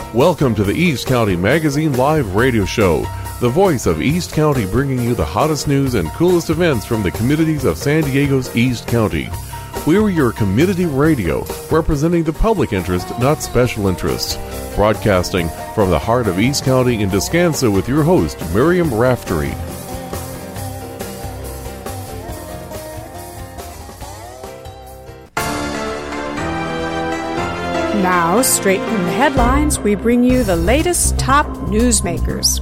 Welcome to the East County Magazine Live Radio Show, the voice of East County, bringing you the hottest news and coolest events from the communities of San Diego's East County. We're your community radio, representing the public interest, not special interests. Broadcasting from the heart of East County in Descanso with your host, Miriam Raftery. Now, straight from the headlines, we bring you the latest top newsmakers.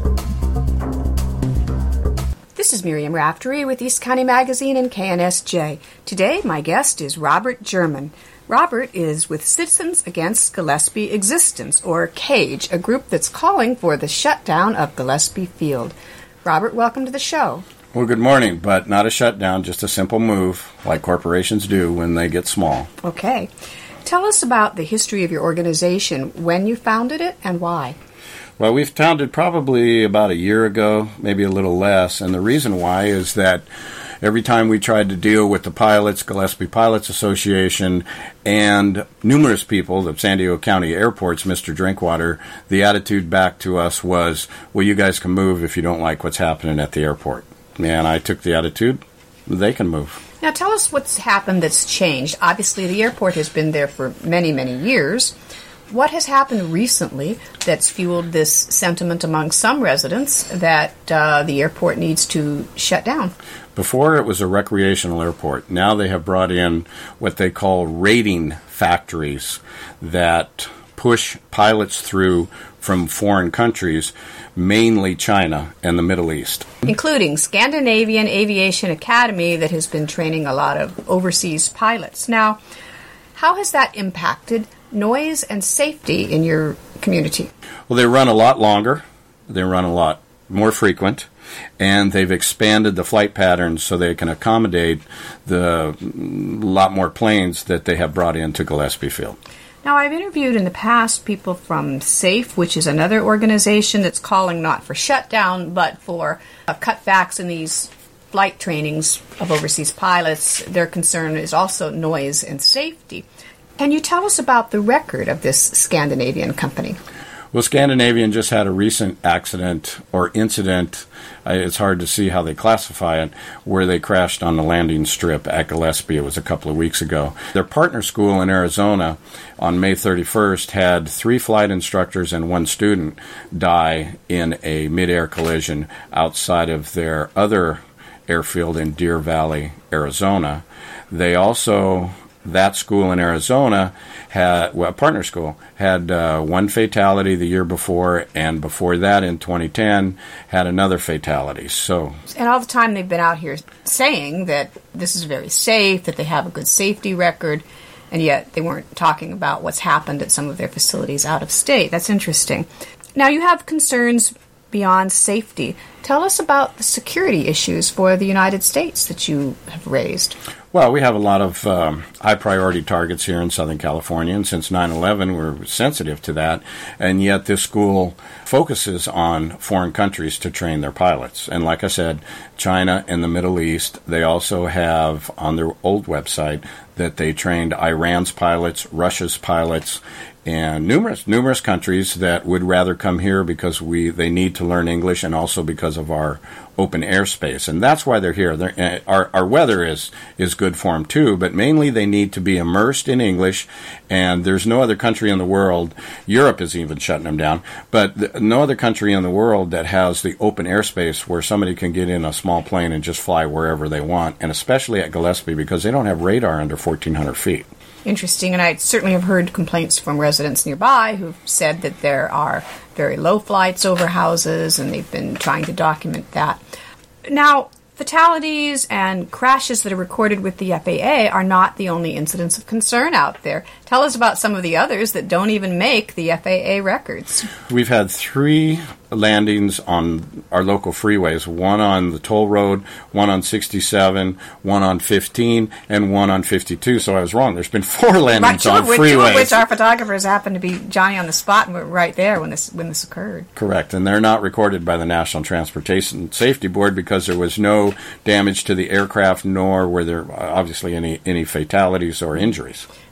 This is Miriam Raftery with East County Magazine and KNSJ. Today, my guest is Robert German. Robert is with Citizens Against Gillespie Existence, or CAGE, a group that's calling for the shutdown of Gillespie Field. Robert, welcome to the show. Well, good morning, but not a shutdown, just a simple move, like corporations do when they get small. Okay. Tell us about the history of your organization, when you founded it, and why. Well, we've founded probably about a year ago, maybe a little less, and the reason why is that every time we tried to deal with the pilots, Gillespie Pilots Association, and numerous people at San Diego County Airports, Mr. Drinkwater, the attitude back to us was, well, you guys can move if you don't like what's happening at the airport. And I took the attitude, they can move. Now tell us what's happened that's changed. Obviously, the airport has been there for many, many years. What has happened recently that's fueled this sentiment among some residents that the airport needs to shut down? Before, it was a recreational airport. Now they have brought in what they call rating factories that push pilots through from foreign countries, mainly China and the Middle East. Including Scandinavian Aviation Academy that has been training a lot of overseas pilots. Now, how has that impacted noise and safety in your community? Well, they run a lot longer, they run a lot more frequent, and they've expanded the flight patterns so they can accommodate the lot more planes that they have brought into Gillespie Field. Now, I've interviewed in the past people from SAFE, which is another organization that's calling not for shutdown, but for cutbacks in these flight trainings of overseas pilots. Their concern is also noise and safety. Can you tell us about the record of this Scandinavian company? Well, Scandinavian just had a recent accident or incident, it's hard to see how they classify it, where they crashed on the landing strip at Gillespie. It was a couple of weeks ago. Their partner school in Arizona on May 31st had 3 flight instructors and 1 student die in a mid-air collision outside of their other airfield in Deer Valley, Arizona. They also... That school in Arizona had, well, a partner school, had 1 fatality the year before, and before that in 2010 had another fatality. So, and all the time they've been out here saying that this is very safe, that they have a good safety record, and yet they weren't talking about what's happened at some of their facilities out of state. That's interesting. Now, you have concerns beyond safety. Tell us about the security issues for the United States that you have raised. Well, we have a lot of high-priority targets here in Southern California, and since 9/11, we're sensitive to that, and yet this school focuses on foreign countries to train their pilots. And like I said, China and the Middle East, they also have on their old website that they trained Iran's pilots, Russia's pilots, and numerous countries that would rather come here because they need to learn English and also because of our open airspace. And that's why they're here. Our weather is good for them too, but mainly they need to be immersed in English, and there's no other country in the world, Europe is even shutting them down, but no other country in the world that has the open airspace where somebody can get in a small plane and just fly wherever they want, and especially at Gillespie because they don't have radar under 1,400 feet. Interesting, and I certainly have heard complaints from residents nearby who've said that there are very low flights over houses, and they've been trying to document that. Now, fatalities and crashes that are recorded with the FAA are not the only incidents of concern out there. Tell us about some of the others that don't even make the FAA records. We've had 3 landings on our local freeways, 1 on the toll road, 1 on 67, 1 on 15, and 1 on 52. So I was wrong. There's been 4 landings on freeways. 2 of which our photographers happened to be Johnny on the spot and were right there when this occurred. Correct, and they're not recorded by the National Transportation Safety Board because there was no damage to the aircraft, nor were there obviously any fatalities or injuries.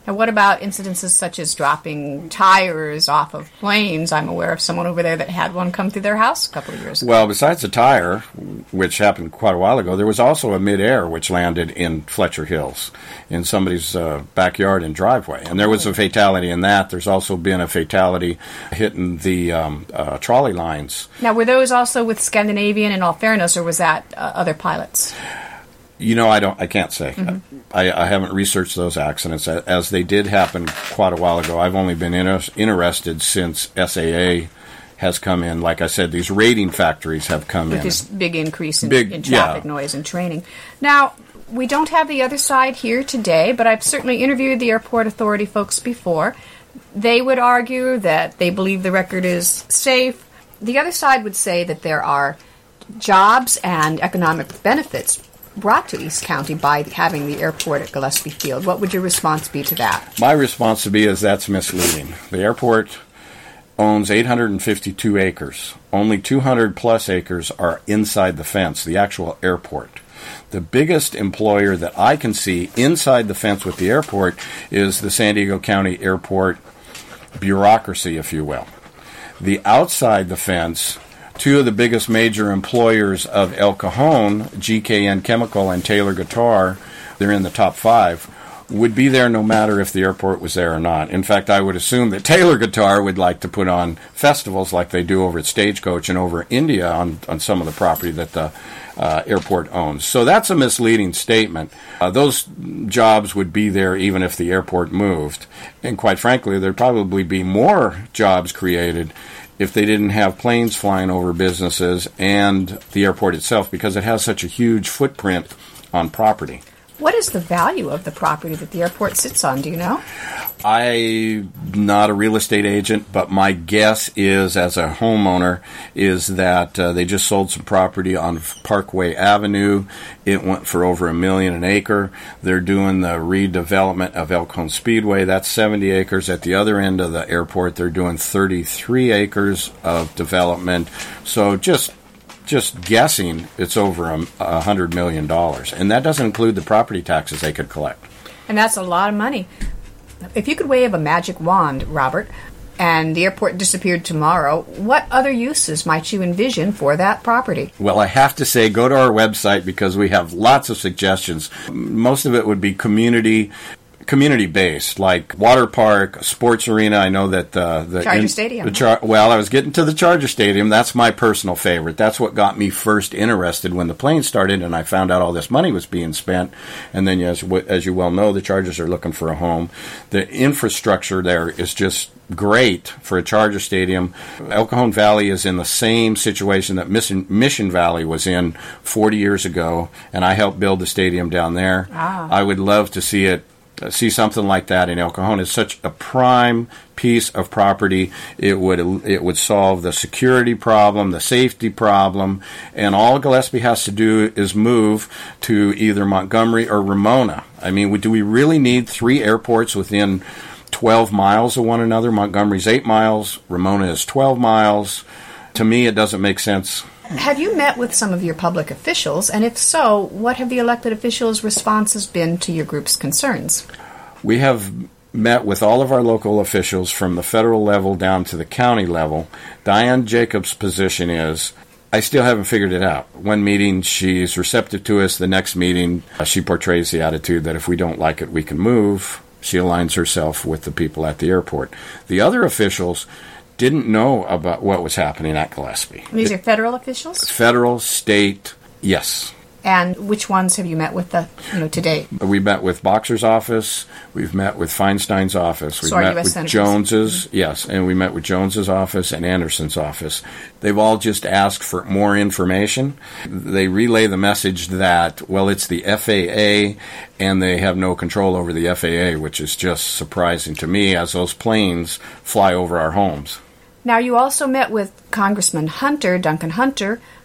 And what about incidences such as dropping tires off of planes? I'm aware of someone over there that had one come through their house a couple of years ago. Well, besides the tire, which happened quite a while ago, there was also a midair which landed in Fletcher Hills in somebody's backyard and driveway. And there was a fatality in that. There's also been a fatality hitting the trolley lines. Now, were those also with Scandinavian, in all fairness, or was that other pilots? I can't say. Mm-hmm. I haven't researched those accidents as they did happen quite a while ago. I've only been interested since SAA has come in. Like I said, these rating factories have come in. With this big increase in traffic noise and training. Now, we don't have the other side here today, but I've certainly interviewed the airport authority folks before. They would argue that they believe the record is safe. The other side would say that there are jobs and economic benefits brought to East County by having the airport at Gillespie Field. What would your response be to that? My response would be is that's misleading. The airport owns 852 acres. Only 200 plus acres are inside the fence, the actual airport. The biggest employer that I can see inside the fence with the airport is the San Diego County Airport bureaucracy, if you will. The outside the fence, two of the biggest major employers of El Cajon, GKN Chemical and Taylor Guitar, they're in the top 5, would be there no matter if the airport was there or not. In fact, I would assume that Taylor Guitar would like to put on festivals like they do over at Stagecoach and over India on some of the property that the airport owns. So that's a misleading statement. Those jobs would be there even if the airport moved. And quite frankly, there'd probably be more jobs created if they didn't have planes flying over businesses and the airport itself, because it has such a huge footprint on property. What is the value of the property that the airport sits on? Do you know? I'm not a real estate agent, but my guess is, as a homeowner, is that they just sold some property on Parkway Avenue. It went for over $1 million an acre. They're doing the redevelopment of El Cajon Speedway. That's 70 acres. At the other end of the airport, they're doing 33 acres of development. So just guessing, it's over $100 million. And that doesn't include the property taxes they could collect. And that's a lot of money. If you could wave a magic wand, Robert, and the airport disappeared tomorrow, what other uses might you envision for that property? Well, I have to say, go to our website because we have lots of suggestions. Most of it would be community-based, like water park, sports arena. I know that the Charger Stadium. I was getting to the Charger Stadium. That's my personal favorite. That's what got me first interested when the plane started, and I found out all this money was being spent. And then, as you well know, the Chargers are looking for a home. The infrastructure there is just great for a Charger Stadium. El Cajon Valley is in the same situation that Mission Valley was in 40 years ago, and I helped build the stadium down there. I would love to see something like that in El Cajon. Is such a prime piece of property. It would solve the security problem, the safety problem, and all Gillespie has to do is move to either Montgomery or Ramona. I mean, do we really need 3 airports within 12 miles of one another? Montgomery's 8 miles, Ramona is 12 miles. To me, it doesn't make sense. Have you met with some of your public officials? And if so, what have the elected officials' responses been to your group's concerns? We have met with all of our local officials from the federal level down to the county level. Diane Jacobs' position is, I still haven't figured it out. One meeting, she's receptive to us. The next meeting, she portrays the attitude that if we don't like it, we can move. She aligns herself with the people at the airport. The other officials didn't know about what was happening at Gillespie. These are federal officials? Federal, state, yes. And which ones have you met with to date? We met with Boxer's office. We've met with Feinstein's office. We've met with Senators. Jones's, yes, and we met with Jones's office and Anderson's office. They've all just asked for more information. They relay the message that, well, it's the FAA, and they have no control over the FAA, which is just surprising to me as those planes fly over our homes. Now, you also met with Congressman Hunter, Duncan Hunter,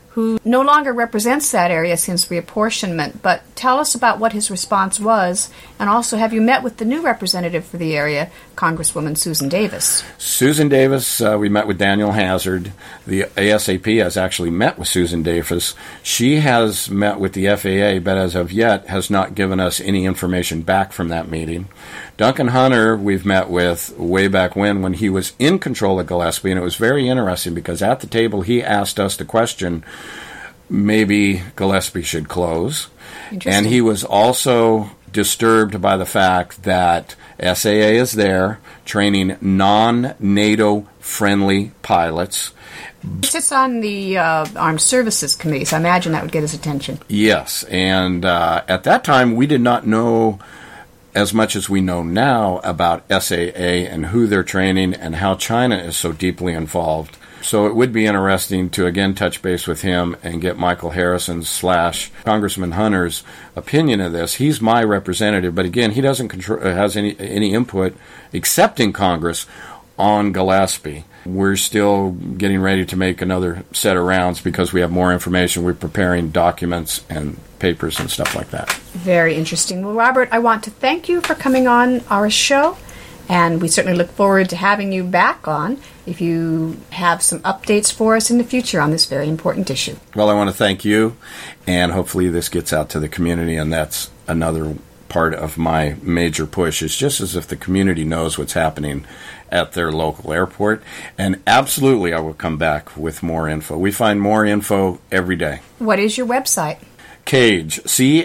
who no longer represents that area since reapportionment. But tell us about what his response was, and also have you met with the new representative for the area, Congresswoman Susan Davis? Susan Davis, we met with Daniel Hazard. The ASAP has actually met with Susan Davis. She has met with the FAA, but as of yet has not given us any information back from that meeting. Duncan Hunter, we've met with way back when he was in control of Gillespie, and it was very interesting because at the table he asked us the question, maybe Gillespie should close. And he was also disturbed by the fact that SAA is there training non-NATO friendly pilots. He sits on the Armed Services Committee, so I imagine that would get his attention. Yes, and at that time we did not know as much as we know now about SAA and who they're training and how China is so deeply involved. So it would be interesting to again touch base with him and get Michael Harrison's / Congressman Hunter's opinion of this. He's my representative, but again, he doesn't has any input except in Congress on Gillespie. We're still getting ready to make another set of rounds because we have more information. We're preparing documents and papers and stuff like that. Very interesting. Well, Robert, I want to thank you for coming on our show, and we certainly look forward to having you back on if you have some updates for us in the future on this very important issue. Well, I want to thank you, and hopefully this gets out to the community, and that's another part of my major push, is just as if the community knows what's happening at their local airport. And absolutely, I will come back with more info. We find more info every day. What is your website? CAGE,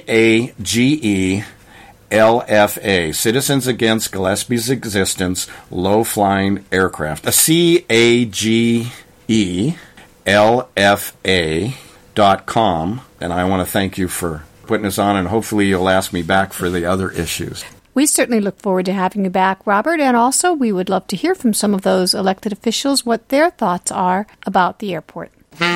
CAGELFA, Citizens Against Gillespie's Existence, Low-Flying Aircraft. CAGELFA.com. And I want to thank you for putting us on, and hopefully you'll ask me back for the other issues. We certainly look forward to having you back, Robert, and also we would love to hear from some of those elected officials what their thoughts are about the airport.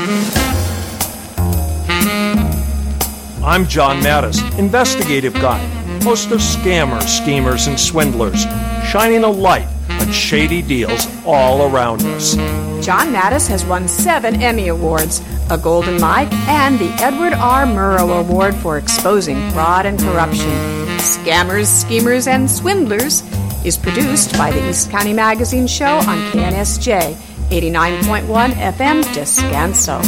I'm John Mattis, investigative guy, host of Scammers, Schemers, and Swindlers, shining a light on shady deals all around us. John Mattis has won 7 Emmy Awards, a Golden Mike, and the Edward R. Murrow Award for exposing fraud and corruption. Scammers, Schemers, and Swindlers is produced by the East County Magazine Show on KNSJ 89.1 FM Descanso.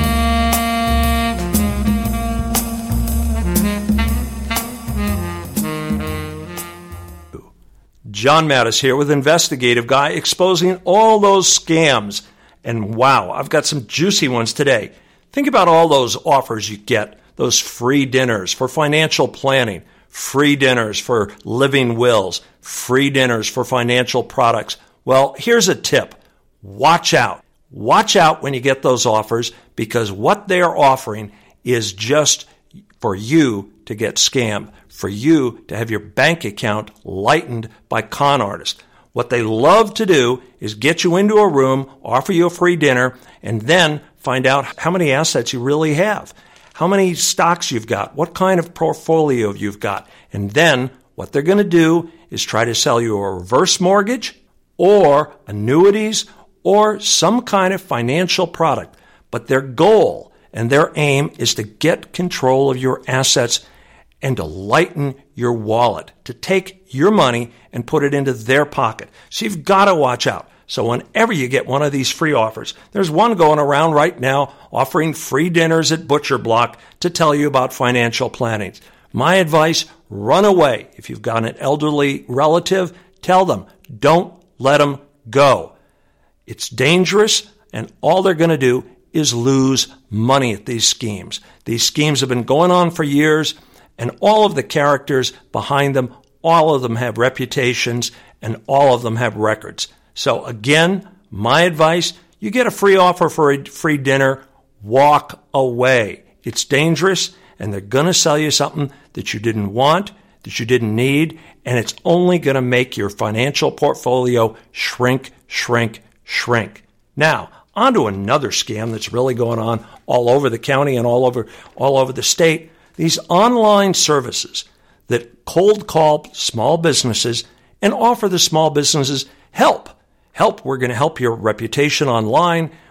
John Mattis here with Investigative Guy, exposing all those scams. And wow, I've got some juicy ones today. Think about all those offers you get, those free dinners for financial planning, free dinners for living wills, free dinners for financial products. Well, here's a tip. Watch out. Watch out when you get those offers, because what they are offering is just for you to get scammed, for you to have your bank account lightened by con artists. What they love to do is get you into a room, offer you a free dinner, and then find out how many assets you really have, how many stocks you've got, what kind of portfolio you've got. And then what they're going to do is try to sell you a reverse mortgage or annuities or some kind of financial product. But their goal and their aim is to get control of your assets and to lighten your wallet, to take your money and put it into their pocket. So you've got to watch out. So whenever you get one of these free offers, there's one going around right now offering free dinners at Butcher Block to tell you about financial planning. My advice, run away. If you've got an elderly relative, tell them, don't let them go. It's dangerous, and all they're going to do is lose money at these schemes. These schemes have been going on for years, and all of the characters behind them, all of them have reputations, and all of them have records. So again, my advice, you get a free offer for a free dinner, walk away. It's dangerous, and they're going to sell you something that you didn't want, that you didn't need, and it's only going to make your financial portfolio shrink, shrink, shrink. Now, on to another scam that's really going on all over the county and all over the state. These online services that cold call small businesses and offer the small businesses help. We're going to help your reputation online.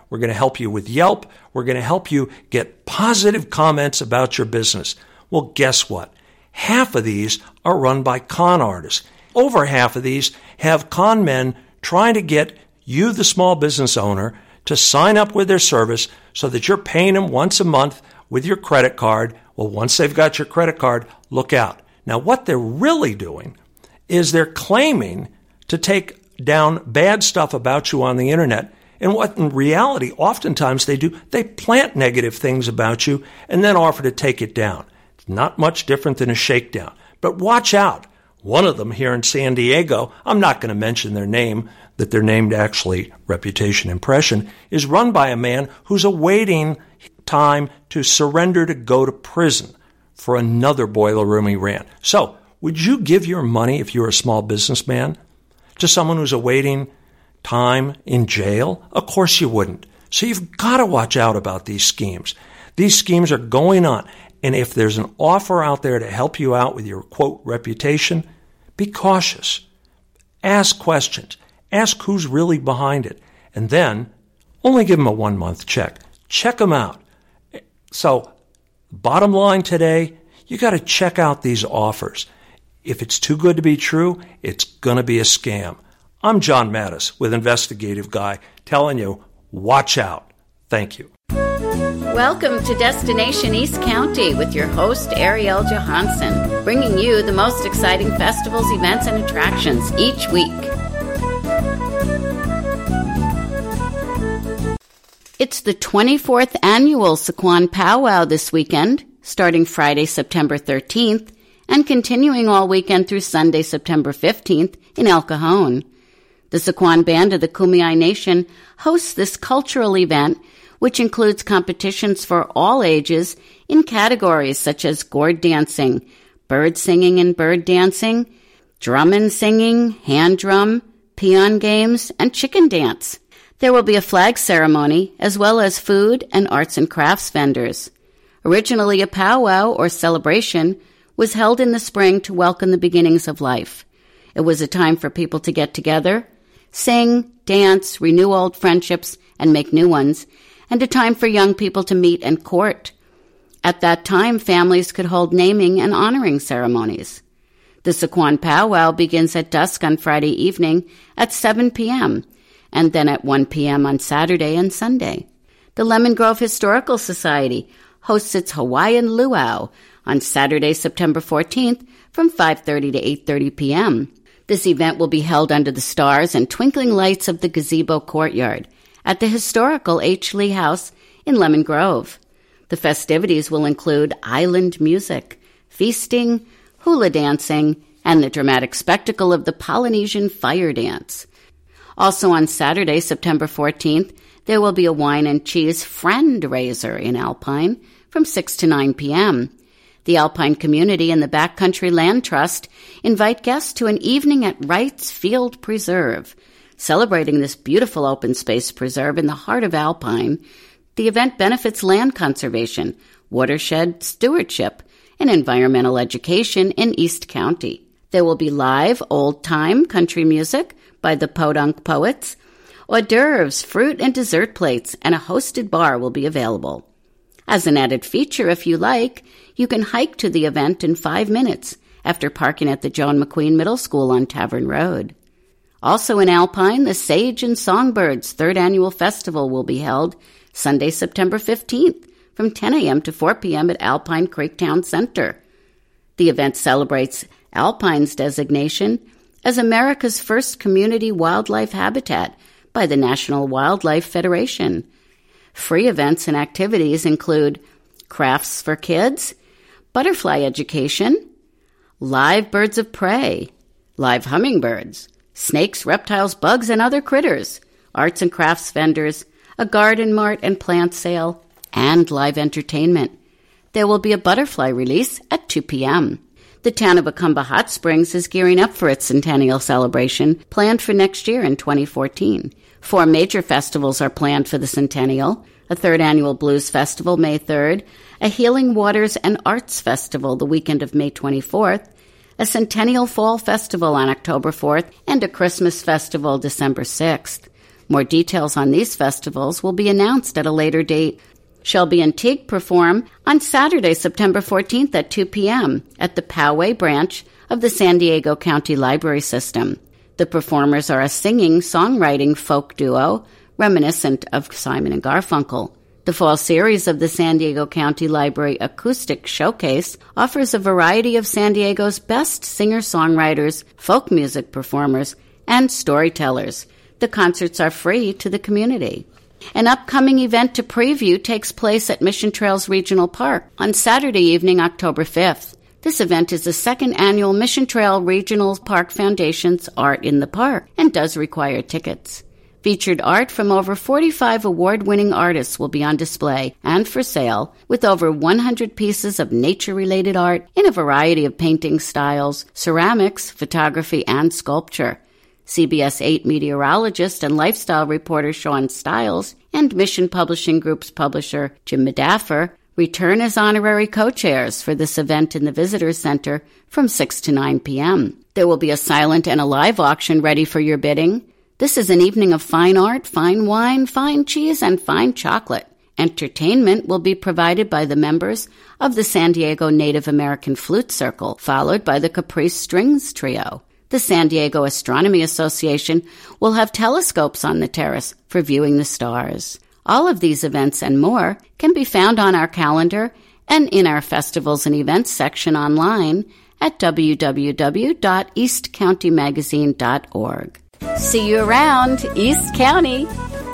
We're going to help you with Yelp. We're going to help you get positive comments about your business. Well, guess what? Half of these are run by con artists. Over half of these have con men trying to get you, the small business owner, to sign up with their service so that you're paying them once a month with your credit card. Well, once they've got your credit card, look out. Now, what they're really doing is they're claiming to take down bad stuff about you on the internet. And what in reality, oftentimes they do, they plant negative things about you and then offer to take it down. It's not much different than a shakedown. But watch out. One of them here in San Diego, I'm not going to mention their name, that they're named actually Reputation Impression, is run by a man who's awaiting time to surrender to go to prison for another boiler room he ran. So, would you give your money, if you're a small businessman, to someone who's awaiting time in jail? Of course you wouldn't. So you've got to watch out about these schemes. These schemes are going on. And if there's an offer out there to help you out with your, quote, reputation, be cautious. Ask questions. Ask who's really behind it. And then only give them a 1-month check. Check them out. So, bottom line today, you got to check out these offers. If it's too good to be true, it's going to be a scam. I'm John Mattis with Investigative Guy telling you, watch out. Thank you. Welcome to Destination East County with your host, Ariel Johansson, bringing you the most exciting festivals, events, and attractions each week. It's the 24th annual Sycuan Powwow this weekend, starting Friday, September 13th, and continuing all weekend through Sunday, September 15th in El Cajon. The Sycuan Band of the Kumeyaay Nation hosts this cultural event, which includes competitions for all ages in categories such as gourd dancing, bird singing and bird dancing, drum and singing, hand drum, peon games, and chicken dance. There will be a flag ceremony, as well as food and arts and crafts vendors. Originally, a powwow or celebration was held in the spring to welcome the beginnings of life. It was a time for people to get together, sing, dance, renew old friendships, and make new ones, and a time for young people to meet and court. At that time, families could hold naming and honoring ceremonies. The Sycuan Powwow begins at dusk on Friday evening at 7 p.m., and then at 1 p.m. on Saturday and Sunday. The Lemon Grove Historical Society hosts its Hawaiian Luau on Saturday, September 14th from 5:30 to 8:30 p.m. This event will be held under the stars and twinkling lights of the gazebo courtyard at the historical H. Lee House in Lemon Grove. The festivities will include island music, feasting, hula dancing, and the dramatic spectacle of the Polynesian fire dance. Also on Saturday, September 14th, there will be a wine and cheese friend-raiser in Alpine from 6 to 9 p.m. The Alpine community and the Backcountry Land Trust invite guests to an evening at Wright's Field Preserve. Celebrating this beautiful open space preserve in the heart of Alpine, the event benefits land conservation, watershed stewardship, and environmental education in East County. There will be live old-time country music by the Podunk Poets, hors d'oeuvres, fruit and dessert plates, and a hosted bar will be available. As an added feature, if you like, you can hike to the event in 5 minutes after parking at the Joan McQueen Middle School on Tavern Road. Also in Alpine, the Sage and Songbirds 3rd Annual Festival will be held Sunday, September 15th from 10 a.m. to 4 p.m. at Alpine Creek Town Center. The event celebrates Alpine's designation as America's first community wildlife habitat by the National Wildlife Federation. Free events and activities include crafts for kids, butterfly education, live birds of prey, live hummingbirds, snakes, reptiles, bugs, and other critters, arts and crafts vendors, a garden mart and plant sale, and live entertainment. There will be a butterfly release at 2 p.m. The town of Acumba Hot Springs is gearing up for its centennial celebration, planned for next year in 2014. 4 major festivals are planned for the centennial: a 3rd Annual Blues Festival May 3rd, a Healing Waters and Arts Festival the weekend of May 24th, a Centennial Fall Festival on October 4th, and a Christmas Festival December 6th. More details on these festivals will be announced at a later date. Shelby and Teague perform on Saturday, September 14th at 2 p.m. at the Poway branch of the San Diego County Library System. The performers are a singing-songwriting folk duo reminiscent of Simon and Garfunkel. The fall series of the San Diego County Library Acoustic Showcase offers a variety of San Diego's best singer-songwriters, folk music performers, and storytellers. The concerts are free to the community. An upcoming event to preview takes place at Mission Trails Regional Park on Saturday evening, October 5th. This event is the second annual Mission Trail Regional Park Foundation's Art in the Park and does require tickets. Featured art from over 45 award-winning artists will be on display and for sale, with over 100 pieces of nature-related art in a variety of painting styles, ceramics, photography, and sculpture. CBS 8 meteorologist and lifestyle reporter Sean Stiles and Mission Publishing Group's publisher Jim Medaffer return as honorary co-chairs for this event in the Visitor Center from 6 to 9 p.m. There will be a silent and a live auction ready for your bidding. This is an evening of fine art, fine wine, fine cheese, and fine chocolate. Entertainment will be provided by the members of the San Diego Native American Flute Circle, followed by the Caprice Strings Trio. The San Diego Astronomy Association will have telescopes on the terrace for viewing the stars. All of these events and more can be found on our calendar and in our festivals and events section online at www.eastcountymagazine.org. See you around, East County.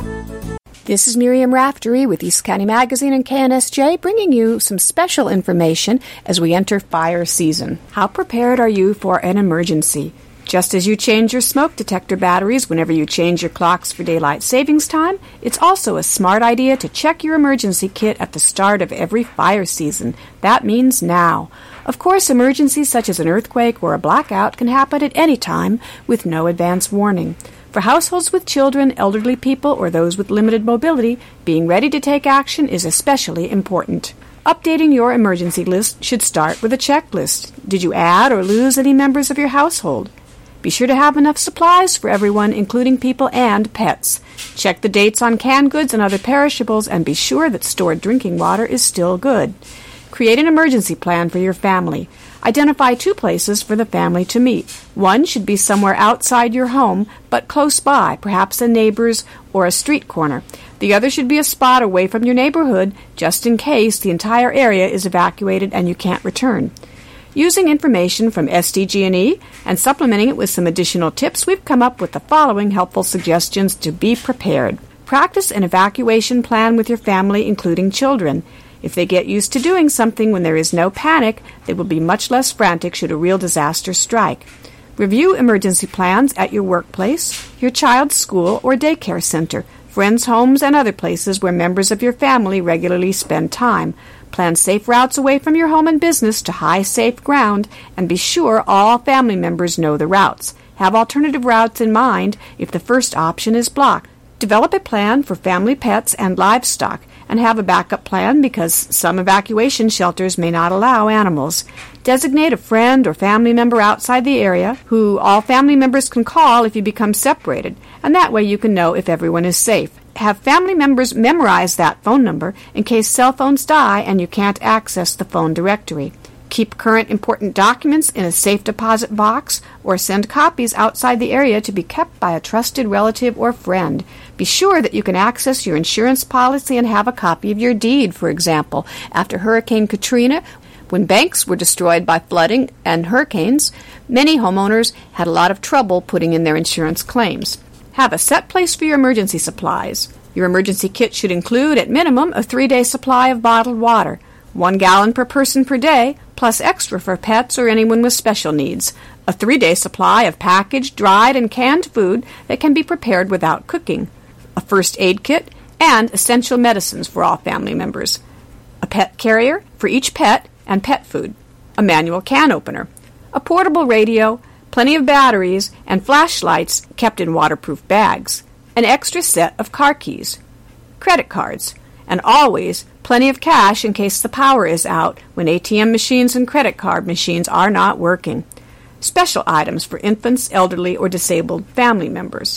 This is Miriam Raftery with East County Magazine and KNSJ, bringing you some special information as we enter fire season. How prepared are you for an emergency? Just as you change your smoke detector batteries whenever you change your clocks for daylight savings time, it's also a smart idea to check your emergency kit at the start of every fire season. That means now. Of course, emergencies such as an earthquake or a blackout can happen at any time with no advance warning. For households with children, elderly people, or those with limited mobility, being ready to take action is especially important. Updating your emergency list should start with a checklist. Did you add or lose any members of your household? Be sure to have enough supplies for everyone, including people and pets. Check the dates on canned goods and other perishables, and be sure that stored drinking water is still good. Create an emergency plan for your family. Identify 2 places for the family to meet. One should be somewhere outside your home, but close by, perhaps a neighbor's or a street corner. The other should be a spot away from your neighborhood, just in case the entire area is evacuated and you can't return. Using information from SDG&E and supplementing it with some additional tips, we've come up with the following helpful suggestions to be prepared. Practice an evacuation plan with your family, including children. If they get used to doing something when there is no panic, they will be much less frantic should a real disaster strike. Review emergency plans at your workplace, your child's school or daycare center, friends' homes, and other places where members of your family regularly spend time. Plan safe routes away from your home and business to high, safe ground, and be sure all family members know the routes. Have alternative routes in mind if the first option is blocked. Develop a plan for family pets and livestock, and have a backup plan because some evacuation shelters may not allow animals. Designate a friend or family member outside the area who all family members can call if you become separated, and that way you can know if everyone is safe. Have family members memorize that phone number in case cell phones die and you can't access the phone directory. Keep current important documents in a safe deposit box or send copies outside the area to be kept by a trusted relative or friend. Be sure that you can access your insurance policy and have a copy of your deed, for example. After Hurricane Katrina, when banks were destroyed by flooding and hurricanes, many homeowners had a lot of trouble putting in their insurance claims. Have a set place for your emergency supplies. Your emergency kit should include, at minimum, a 3-day supply of bottled water, 1 gallon per person per day, plus extra for pets or anyone with special needs, a 3-day supply of packaged, dried, and canned food that can be prepared without cooking, a first aid kit, and essential medicines for all family members, a pet carrier for each pet and pet food, a manual can opener, a portable radio, plenty of batteries, and flashlights kept in waterproof bags, an extra set of car keys, credit cards, and always plenty of cash in case the power is out when ATM machines and credit card machines are not working. Special items for infants, elderly, or disabled family members.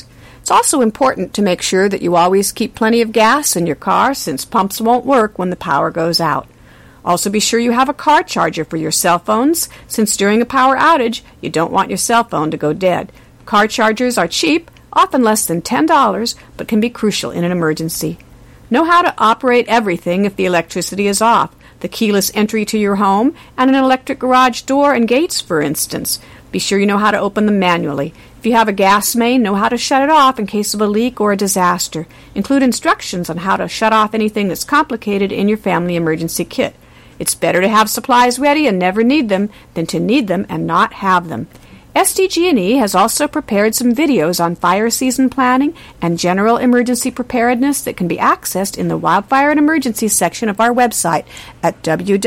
It's also important to make sure that you always keep plenty of gas in your car, since pumps won't work when the power goes out. Also be sure you have a car charger for your cell phones, since during a power outage, you don't want your cell phone to go dead. Car chargers are cheap, often less than $10, but can be crucial in an emergency. Know how to operate everything if the electricity is off. The keyless entry to your home and an electric garage door and gates, for instance. Be sure you know how to open them manually. If you have a gas main, know how to shut it off in case of a leak or a disaster. Include instructions on how to shut off anything that's complicated in your family emergency kit. It's better to have supplies ready and never need them than to need them and not have them. SDG&E has also prepared some videos on fire season planning and general emergency preparedness that can be accessed in the Wildfire and Emergency section of our website at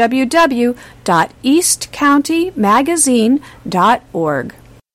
www.eastcountymagazine.org.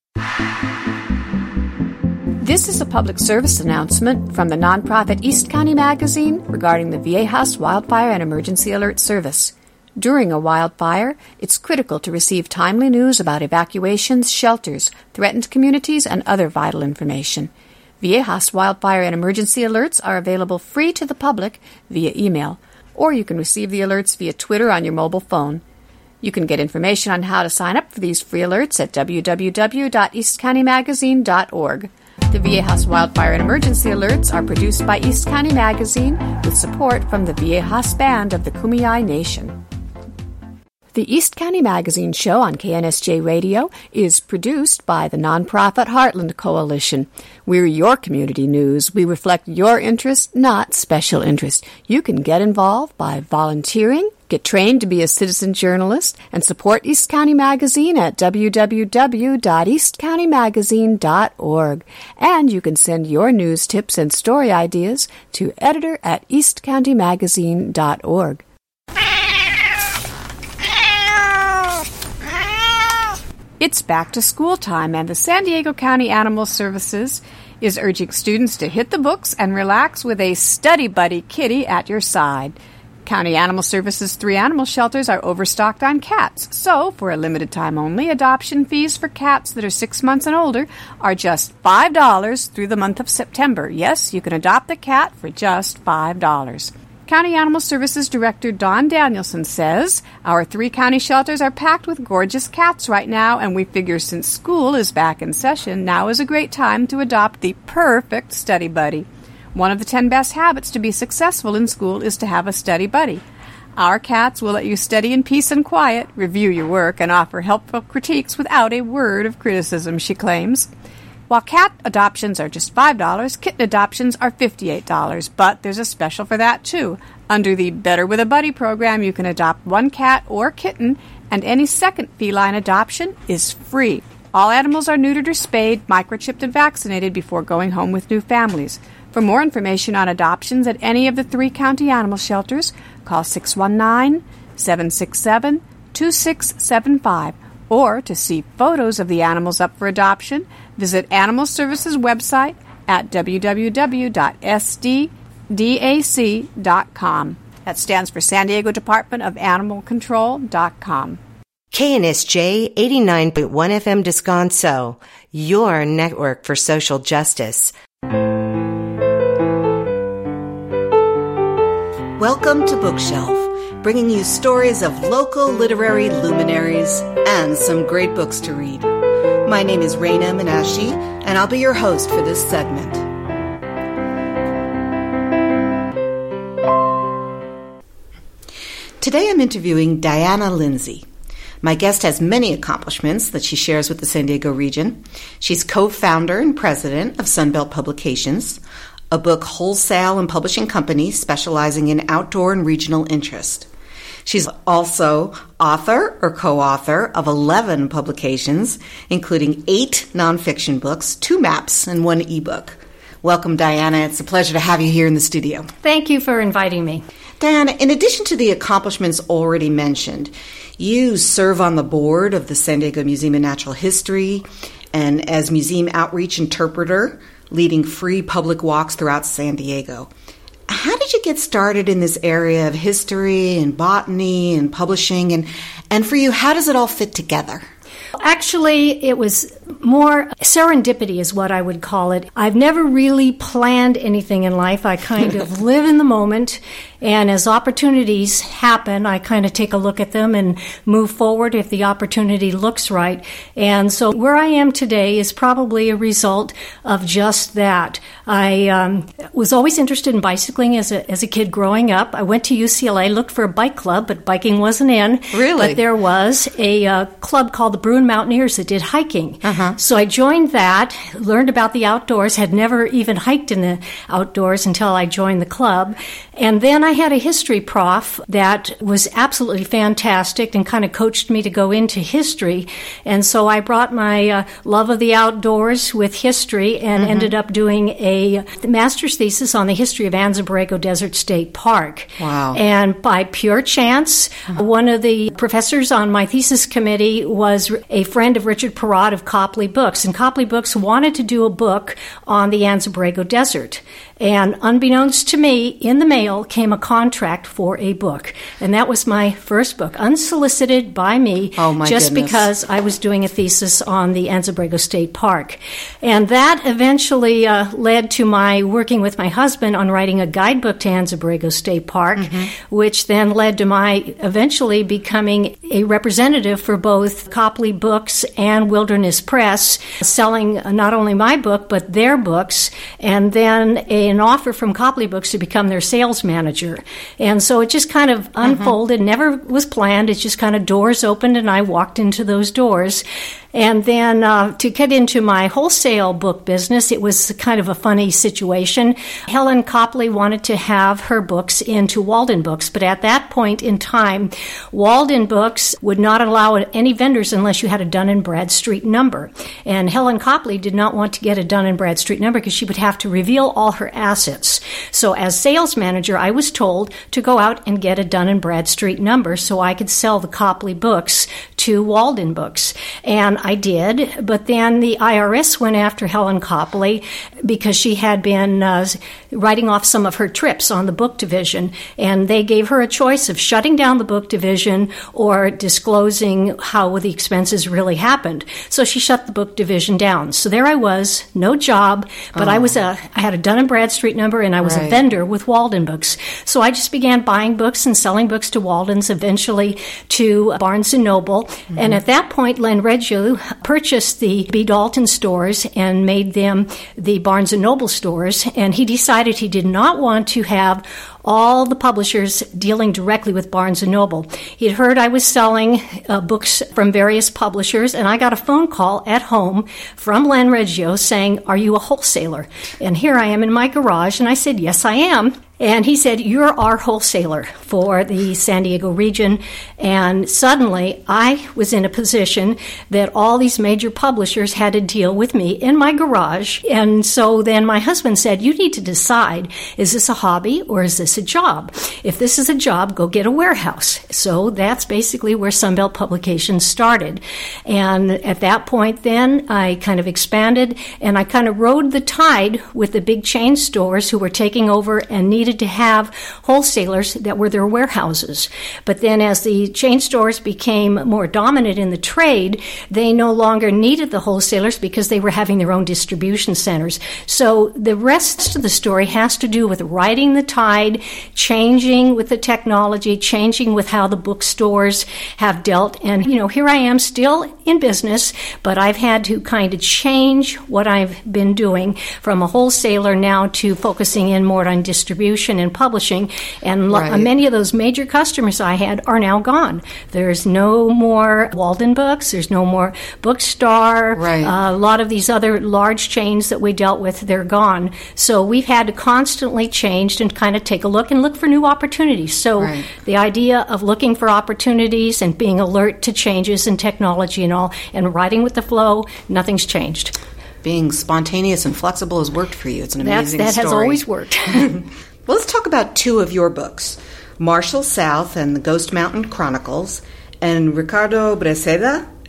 This is a public service announcement from the nonprofit East County Magazine regarding the Viejas Wildfire and Emergency Alert Service. During a wildfire, it's critical to receive timely news about evacuations, shelters, threatened communities, and other vital information. Viejas Wildfire and Emergency Alerts are available free to the public via email, or you can receive the alerts via Twitter on your mobile phone. You can get information on how to sign up for these free alerts at www.eastcountymagazine.org. The Viejas Wildfire and Emergency Alerts are produced by East County Magazine with support from the Viejas Band of the Kumeyaay Nation. The East County Magazine show on KNSJ Radio is produced by the nonprofit Heartland Coalition. We're your community news. We reflect your interest, not special interest. You can get involved by volunteering, get trained to be a citizen journalist, and support East County Magazine at www.eastcountymagazine.org. And you can send your news tips and story ideas to editor@eastcountymagazine.org. It's back to school time, and the San Diego County Animal Services is urging students to hit the books and relax with a study buddy kitty at your side. County Animal Services' 3 animal shelters are overstocked on cats, so for a limited time only, adoption fees for cats that are 6 months and older are just $5 through the month of September. Yes, you can adopt a cat for just $5. County Animal Services Director Don Danielson says, "Our 3 county shelters are packed with gorgeous cats right now, and we figure since school is back in session, now is a great time to adopt the perfect study buddy. One of the 10 best habits to be successful in school is to have a study buddy. Our cats will let you study in peace and quiet, review your work, and offer helpful critiques without a word of criticism," she claims. While cat adoptions are just $5, kitten adoptions are $58, but there's a special for that too. Under the Better with a Buddy program, you can adopt 1 cat or kitten, and any second feline adoption is free. All animals are neutered or spayed, microchipped, and vaccinated before going home with new families. For more information on adoptions at any of the 3 county animal shelters, call 619-767-2675. Or to see photos of the animals up for adoption, visit Animal Services website at www.sddac.com. That stands for San Diego Department of Animal Control.com. KNSJ 89.1 FM Descanso, your network for social justice. Welcome to Bookshelf, bringing you stories of local literary luminaries and some great books to read. My name is Raina Menashe, and I'll be your host for this segment. Today I'm interviewing Diana Lindsay. My guest has many accomplishments that she shares with the San Diego region. She's co-founder and president of Sunbelt Publications, a book wholesale and publishing company specializing in outdoor and regional interest. She's also author or co-author of 11 publications, including 8 nonfiction books, 2 maps, and 1 ebook. Welcome, Diana. It's a pleasure to have you here in the studio. Thank you for inviting me. Diana, in addition to the accomplishments already mentioned, you serve on the board of the San Diego Museum of Natural History and as museum outreach interpreter, leading free public walks throughout San Diego. How did you get started in this area of history and botany and publishing? And for you, how does it all fit together? Actually, it was more serendipity is what I would call it. I've never really planned anything in life. I kind of live in the moment, and as opportunities happen, I kind of take a look at them and move forward if the opportunity looks right. And so where I am today is probably a result of just that. I was always interested in bicycling as a kid growing up. I went to UCLA, looked for a bike club, but biking wasn't in. Really? But there was a club called the Bruin Mountaineers that did hiking. So I joined that, learned about the outdoors, had never even hiked in the outdoors until I joined the club. And then I had a history prof that was absolutely fantastic and kind of coached me to go into history. And so I brought my love of the outdoors with history and ended up doing a master's thesis on the history of Anza Borrego Desert State Park. Wow. And by pure chance, one of the professors on my thesis committee was a friend of Richard Perrott of Copley Books. And Copley Books wanted to do a book on the Anza Borrego Desert. And unbeknownst to me, in the mail came a contract for a book. And that was my first book, unsolicited by me, just because I was doing a thesis on the Anza Borrego State Park. And that eventually led to my working with my husband on writing a guidebook to Anza Borrego State Park, which then led to my eventually becoming a representative for both Copley Books and Wilderness Press, selling not only my book, but their books, and then an offer from Copley Books to become their sales manager. And so it just kind of unfolded, never was planned. It just kind of doors opened and I walked into those doors. And then to get into my wholesale book business, it was kind of a funny situation. Helen Copley wanted to have her books into Walden Books, but at that point in time, Walden Books would not allow any vendors unless you had a Dun & Bradstreet number. And Helen Copley did not want to get a Dun & Bradstreet number because she would have to reveal all her assets. So as sales manager, I was told to go out and get a Dun & Bradstreet number so I could sell the Copley books to Walden Books. And I did, but then the IRS went after Helen Copley because she had been writing off some of her trips on the book division, and they gave her a choice of shutting down the book division or disclosing how the expenses really happened. So she shut the book division down. So there I was, no job, but I had a Dun & Bradstreet number, and I was a vendor with Walden Books. So I just began buying books and selling books to Walden's, eventually to Barnes & Noble. And at that point, Len Reggio purchased the B. Dalton stores and made them the Barnes & Noble stores, and he decided he did not want to have all the publishers dealing directly with Barnes & Noble. He'd heard I was selling books from various publishers, and I got a phone call at home from Len Reggio saying, "Are you a wholesaler?" And here I am in my garage, and I said, "Yes, I am." And he said, "You're our wholesaler for the San Diego region." And suddenly I was in a position that all these major publishers had to deal with me in my garage. And so then my husband said, "You need to decide, is this a hobby or is this a job? If this is a job, go get a warehouse." So that's basically where Sunbelt Publications started. And at that point then, I kind of expanded and I kind of rode the tide with the big chain stores who were taking over and needed to have wholesalers that were their warehouses. But then as the chain stores became more dominant in the trade, they no longer needed the wholesalers because they were having their own distribution centers. So the rest of the story has to do with riding the tide, changing with the technology, changing with how the bookstores have dealt. And, here I am still in business, but I've had to kind of change what I've been doing from a wholesaler now to focusing in more on distribution and publishing, and many of those major customers I had are now gone. There's no more Walden Books, there's no more Bookstar, a lot of these other large chains that we dealt with, they're gone. So we've had to constantly change and kind of take a look and look for new opportunities. So the idea of looking for opportunities and being alert to changes in technology and all, and riding with the flow, nothing's changed. Being spontaneous and flexible has worked for you. It's an amazing story. That has always worked. Well, let's talk about two of your books, Marshall South and the Ghost Mountain Chronicles, and Ricardo Breceda,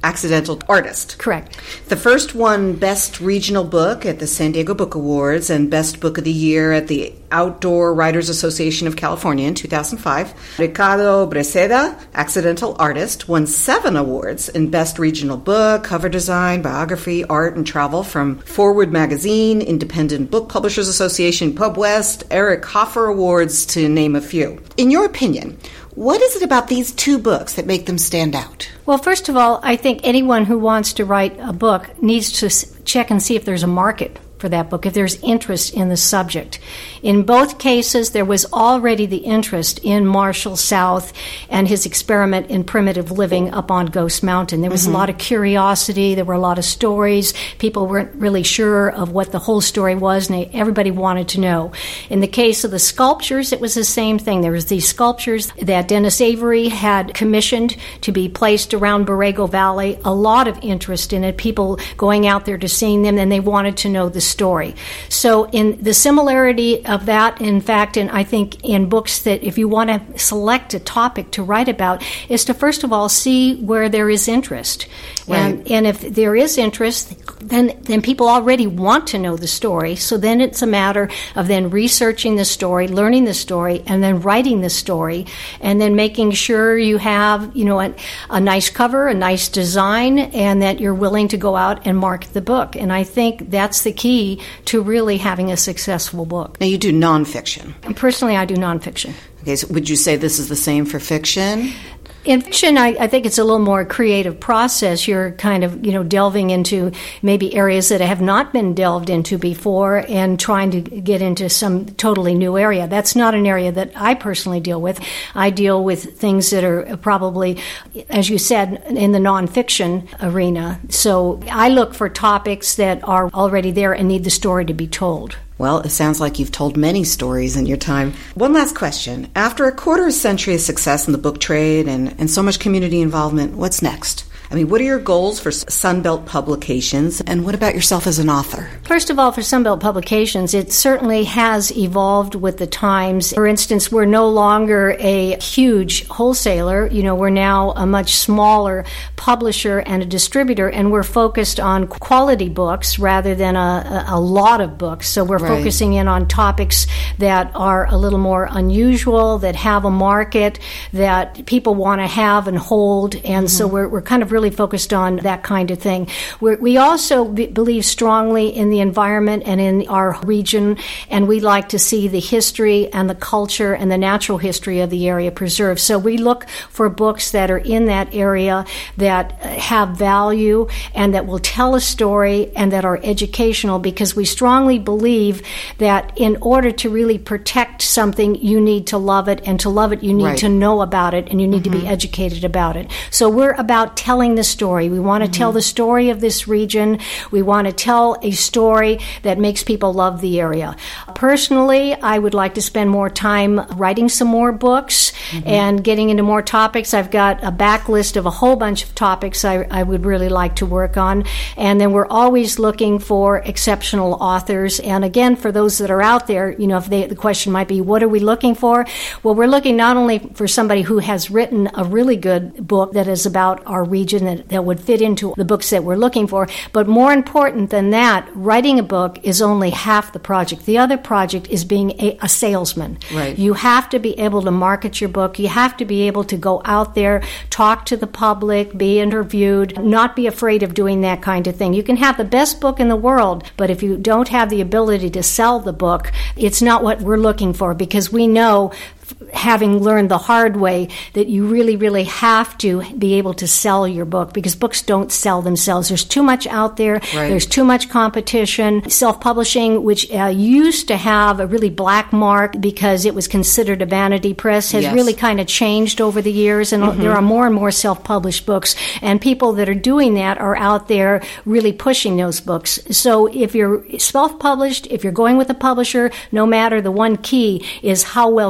Accidental Artist. Correct. The first won Best Regional Book at the San Diego Book Awards and Best Book of the Year at the Outdoor Writers Association of California in 2005. Ricardo Breceda, Accidental Artist, won 7 awards in Best Regional Book, Cover Design, Biography, Art, and Travel from Forward Magazine, Independent Book Publishers Association, PubWest, Eric Hoffer Awards, to name a few. In your opinion, what is it about these 2 books that make them stand out? Well, first of all, I think anyone who wants to write a book needs to check and see if there's a market for that book, if there's interest in the subject. In both cases, there was already the interest in Marshall South and his experiment in primitive living up on Ghost Mountain. There was a lot of curiosity. There were a lot of stories. People weren't really sure of what the whole story was, and everybody wanted to know. In the case of the sculptures, it was the same thing. There was these sculptures that Dennis Avery had commissioned to be placed around Borrego Valley. A lot of interest in it, people going out there to see them, and they wanted to know the story. So in the similarity of that, in fact, and I think in books that if you want to select a topic to write about, is to first of all see where there is interest. Right. And if there is interest, then people already want to know the story. So then it's a matter of then researching the story, learning the story, and then writing the story, and then making sure you have, a nice cover, a nice design, and that you're willing to go out and market the book. And I think that's the key to really having a successful book. Now, you do nonfiction. And personally, I do nonfiction. Okay, so would you say this is the same for fiction? In fiction, I think it's a little more creative process. You're kind of, delving into maybe areas that have not been delved into before and trying to get into some totally new area. That's not an area that I personally deal with. I deal with things that are probably, as you said, in the nonfiction arena. So I look for topics that are already there and need the story to be told. Well, it sounds like you've told many stories in your time. One last question. After a quarter century of success in the book trade and so much community involvement, what's next? I mean, what are your goals for Sunbelt Publications, and what about yourself as an author? First of all, for Sunbelt Publications, it certainly has evolved with the times. For instance, we're no longer a huge wholesaler. We're now a much smaller publisher and a distributor, and we're focused on quality books rather than a lot of books. So we're focusing in on topics that are a little more unusual, that have a market, that people want to have and hold, and so we're kind of really focused on that kind of thing. We also believe strongly in the environment and in our region, and we like to see the history and the culture and the natural history of the area preserved. So we look for books that are in that area that have value and that will tell a story and that are educational, because we strongly believe that in order to really protect something, you need to love it, and to love it, you need to know about it, and you need to be educated about it. So we're about telling the story. We want to tell the story of this region. We want to tell a story that makes people love the area. Personally, I would like to spend more time writing some more books and getting into more topics. I've got a backlist of a whole bunch of topics I would really like to work on. And then we're always looking for exceptional authors. And again, for those that are out there, if the question might be, what are we looking for? Well, we're looking not only for somebody who has written a really good book that is about our region, that would fit into the books that we're looking for. But more important than that, writing a book is only half the project. The other project is being a salesman. Right. You have to be able to market your book. You have to be able to go out there, talk to the public, be interviewed, not be afraid of doing that kind of thing. You can have the best book in the world, but if you don't have the ability to sell the book, it's not what we're looking for, because we know, having learned the hard way, that you really, really have to be able to sell your book, because books don't sell themselves. There's too much out there. Right. There's too much competition. Self-publishing, which used to have a really black mark because it was considered a vanity press, has really kind of changed over the years, and there are more and more self-published books, and people that are doing that are out there really pushing those books. So if you're self-published, if you're going with a publisher, no matter, the one key is how well can you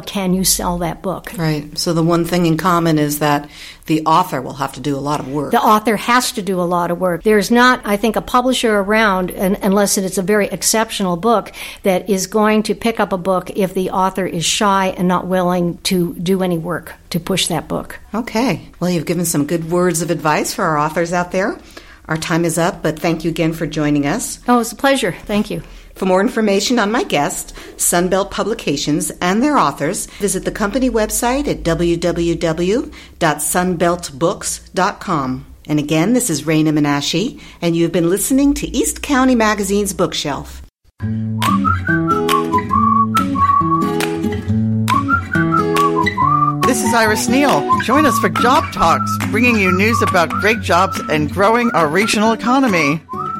sell that book. Right. So the one thing in common is that the author will have to do a lot of work. The author has to do a lot of work. There's not, I think, a publisher around, unless it's a very exceptional book, that is going to pick up a book if the author is shy and not willing to do any work to push that book. Okay. Well, you've given some good words of advice for our authors out there. Our time is up, but thank you again for joining us. Oh, it's a pleasure. Thank you. For more information on my guest, Sunbelt Publications, and their authors, visit the company website at www.sunbeltbooks.com. And again, this is Raina Menashe, and you've been listening to East County Magazine's Bookshelf. This is Iris Neal. Join us for Job Talks, bringing you news about great jobs and growing our regional economy.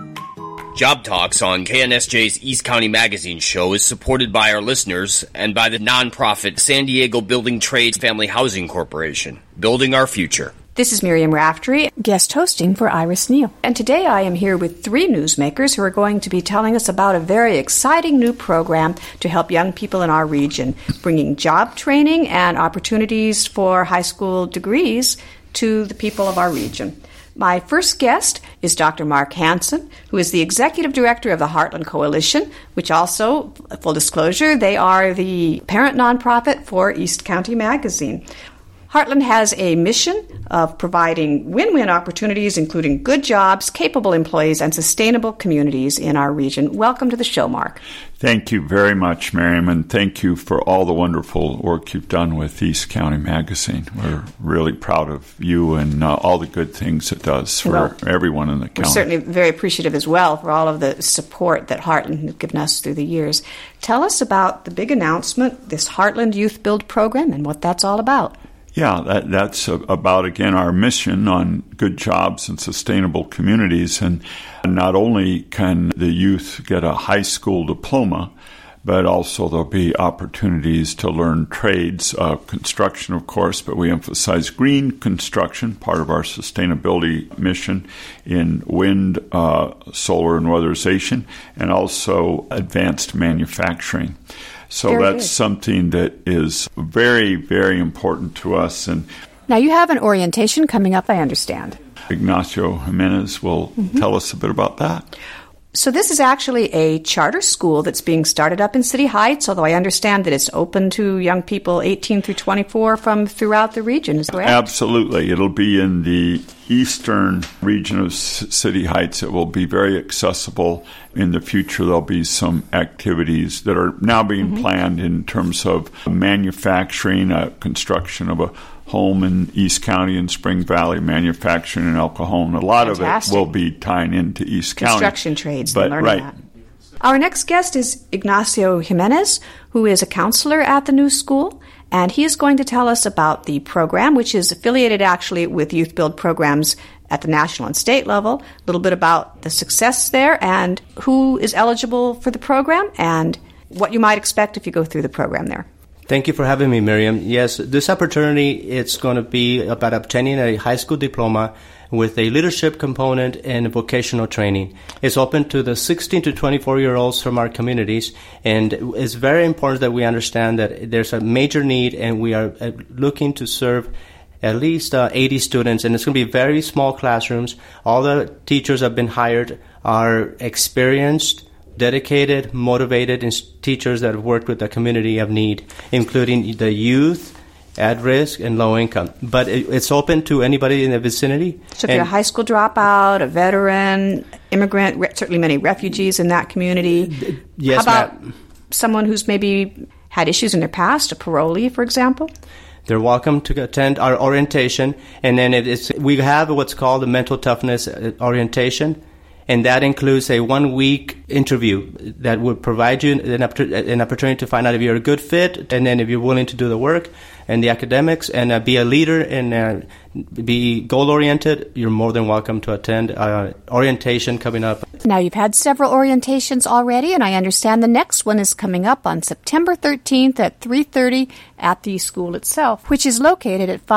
Job Talks on KNSJ's East County Magazine show is supported by our listeners and by the nonprofit San Diego Building Trades Family Housing Corporation, building our future. This is Miriam Raftery, guest hosting for Iris Neal. And today I am here with 3 newsmakers who are going to be telling us about a very exciting new program to help young people in our region, bringing job training and opportunities for high school degrees to the people of our region. My first guest is Dr. Mark Hansen, who is the Executive Director of the Heartland Coalition, which also, full disclosure, they are the parent nonprofit for East County Magazine. Heartland has a mission of providing win-win opportunities, including good jobs, capable employees, and sustainable communities in our region. Welcome to the show, Mark. Thank you very much, Miriam, and thank you for all the wonderful work you've done with East County Magazine. We're really proud of you and all the good things it does for everyone in the county. We're certainly very appreciative as well for all of the support that Heartland has given us through the years. Tell us about the big announcement, this Heartland Youth Build program, and what that's all about. Yeah, that's about, again, our mission on good jobs and sustainable communities. And not only can the youth get a high school diploma, but also there'll be opportunities to learn trades, construction, of course, but we emphasize green construction, part of our sustainability mission in wind, solar, and weatherization, and also advanced manufacturing. So very that's good. Something that is very, very important to us. And now you have an orientation coming up, I understand. Ignacio Jimenez will tell us a bit about that. So this is actually a charter school that's being started up in City Heights, although I understand that it's open to young people 18 through 24 from throughout the region, is that correct? Absolutely. It'll be in the eastern region of City Heights. It will be very accessible. In the future, there'll be some activities that are now being planned in terms of manufacturing, construction of a home in East County and Spring Valley, manufacturing in El Cajon. A lot Fantastic. of it will be tying into East County. Construction trades, but learning that. Our next guest is Ignacio Jimenez, who is a counselor at the new school, and he is going to tell us about the program, which is affiliated actually with Youth Build programs at the national and state level, a little bit about the success there and who is eligible for the program and what you might expect if you go through the program there. Thank you for having me, Miriam. Yes, this opportunity, it's going to be about obtaining a high school diploma with a leadership component and vocational training. It's open to the 16 to 24-year-olds from our communities, and it's very important that we understand that there's a major need, and we are looking to serve at least 80 students, and it's going to be very small classrooms. All the teachers have been hired are experienced, dedicated, motivated teachers that have worked with the community of need, including the youth, at risk, and low income. But it's open to anybody in the vicinity. So if you're a high school dropout, a veteran, immigrant, certainly many refugees in that community. Yes, how about someone who's maybe had issues in their past, a parolee, for example? They're welcome to attend our orientation. And then we have what's called a mental toughness orientation. And that includes a 1-week interview that would provide you an opportunity to find out if you're a good fit, and then if you're willing to do the work and the academics and be a leader and be goal-oriented. You're more than welcome to attend orientation coming up. Now, you've had several orientations already, and I understand the next one is coming up on September 13th at 3:30 at the school itself, which is located at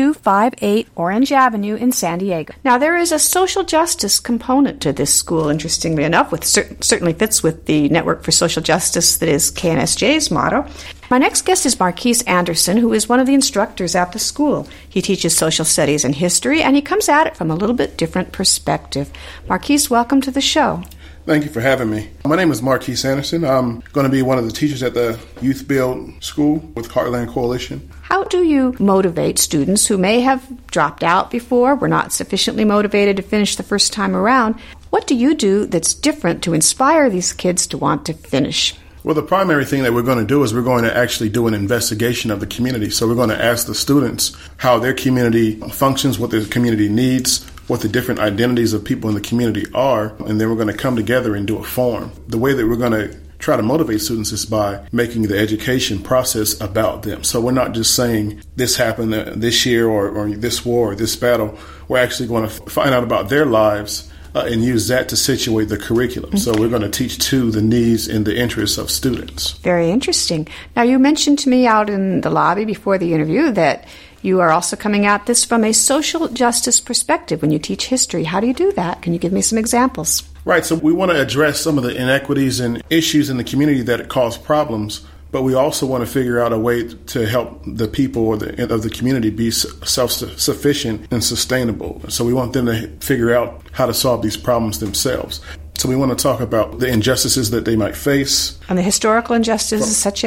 5258 Orange Avenue in San Diego. Now, there is a social justice component to this school, interestingly enough, which certainly fits with the Network for Social Justice that is KNSJ's motto. My next guest is Marquise Anderson, who is one of the instructors at the school. He teaches social studies and history, and he comes at it from a little bit different perspective. Marquise, welcome to the show. Thank you for having me. My name is Marquise Anderson. I'm going to be one of the teachers at the Youth Build School with Heartland Coalition. How do you motivate students who may have dropped out before, were not sufficiently motivated to finish the first time around? What do you do that's different to inspire these kids to want to finish? Well, the primary thing that we're going to do is we're going to actually do an investigation of the community. So we're going to ask the students how their community functions, what their community needs, what the different identities of people in the community are, and then we're going to come together and do a forum. The way that we're going to try to motivate students is by making the education process about them. So we're not just saying this happened this year or this war or this battle. We're actually going to find out about their lives and use that to situate the curriculum. So we're going to teach to the needs and the interests of students. Very interesting. Now, you mentioned to me out in the lobby before the interview that you are also coming at this from a social justice perspective when you teach history. How do you do that? Can you give me some examples? Right. So we want to address some of the inequities and issues in the community that cause problems, but we also want to figure out a way to help the people of the community be self-sufficient and sustainable. So we want them to figure out how to solve these problems themselves. So we want to talk about the injustices that they might face. And the historical injustices such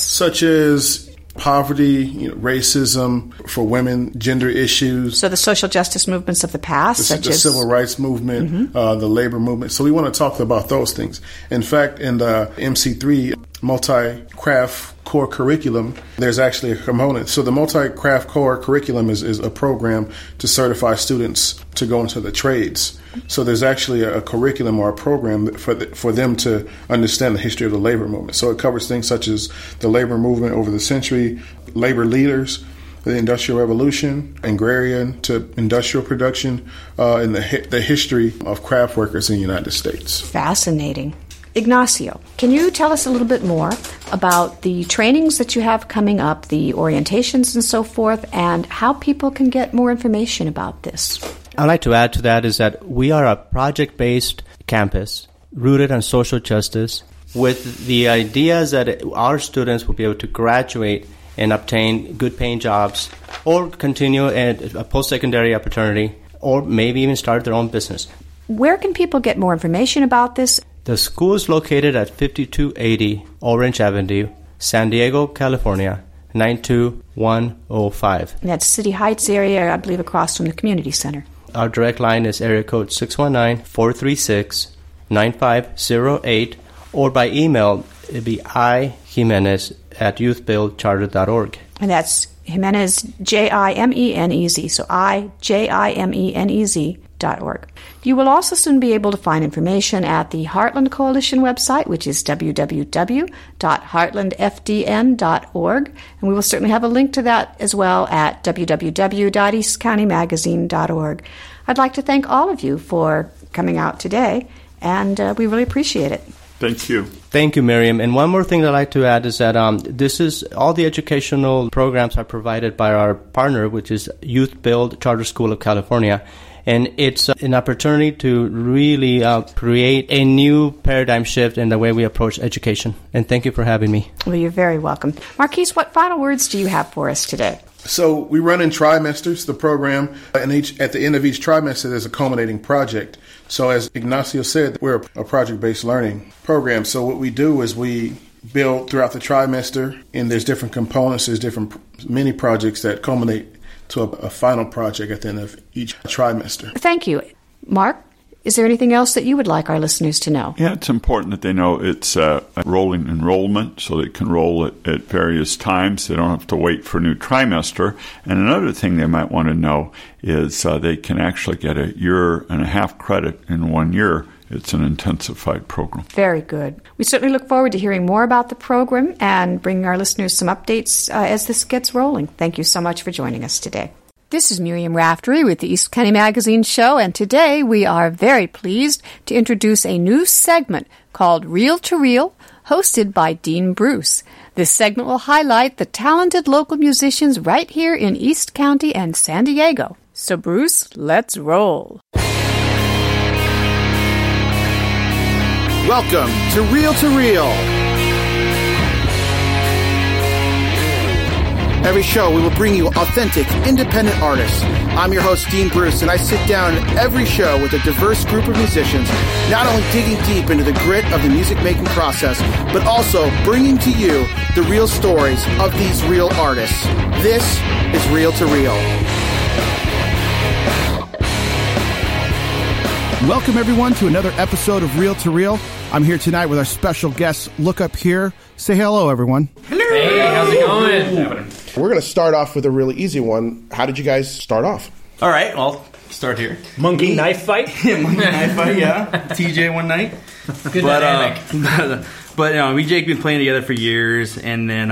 as poverty, racism for women, gender issues. So the social justice movements of the past, the civil rights movement, the labor movement. So we want to talk about those things. In fact, in the MC3 multi-craft core curriculum, there's actually a component. So the multi-craft core curriculum is a program to certify students to go into the trades. So there's actually a curriculum or a program for them to understand the history of the labor movement. So it covers things such as the labor movement over the century, labor leaders, the Industrial Revolution, agrarian to industrial production, and the history of craft workers in the United States. Fascinating. Ignacio, can you tell us a little bit more about the trainings that you have coming up, the orientations and so forth, and how people can get more information about this? I'd like to add to that is that we are a project-based campus rooted on social justice with the ideas that our students will be able to graduate and obtain good-paying jobs or continue a post-secondary opportunity or maybe even start their own business. Where can people get more information about this? The school is located at 5280 Orange Avenue, San Diego, California, 92105. And that's City Heights area, I believe, across from the community center. Our direct line is area code 619-436-9508, or by email, it'd be ijimenez@youthbuildcharter.org. And that's Jimenez, Jimenez, so ijimenez.org. You will also soon be able to find information at the Heartland Coalition website, which is www.heartlandfdn.org, and we will certainly have a link to that as well at www.eastcountymagazine.org. I'd like to thank all of you for coming out today, and we really appreciate it. Thank you. Thank you, Miriam. And one more thing that I'd like to add is that this is all the educational programs are provided by our partner, which is Youth Build Charter School of California. And it's an opportunity to really create a new paradigm shift in the way we approach education. And thank you for having me. Well, you're very welcome. Marquise, what final words do you have for us today? So we run in trimesters, the program, and at the end of each trimester, there's a culminating project. So as Ignacio said, we're a project-based learning program. So what we do is we build throughout the trimester, and there's different components, there's different mini projects that culminate to a final project at the end of each trimester. Thank you. Mark, is there anything else that you would like our listeners to know? Yeah, it's important that they know it's a rolling enrollment, so they can roll at various times. They don't have to wait for a new trimester. And another thing they might want to know is they can actually get 1.5 years credit in 1 year. It's an intensified program. Very good. We certainly look forward to hearing more about the program and bringing our listeners some updates as this gets rolling. Thank you so much for joining us today. This is Miriam Raftery with the East County Magazine Show, and today we are very pleased to introduce a new segment called Reel to Reel, hosted by Dean Bruce. This segment will highlight the talented local musicians right here in East County and San Diego. So, Bruce, let's roll. Welcome to Reel to Reel. Every show, we will bring you authentic, independent artists. I'm your host, Dean Bruce, and I sit down every show with a diverse group of musicians, not only digging deep into the grit of the music-making process, but also bringing to you the real stories of these real artists. This is Reel to Reel. Welcome, everyone, to another episode of Reel to Reel. I'm here tonight with our special guest. Look up here. Say hello, everyone. Hello. Hey, how's it going? We're going to start off with a really easy one. How did you guys start off? All right, well, start here. Monkey knife fight? Yeah, monkey knife fight, yeah. TJ one night. Good dynamic. But me and Jake been playing together for years, and then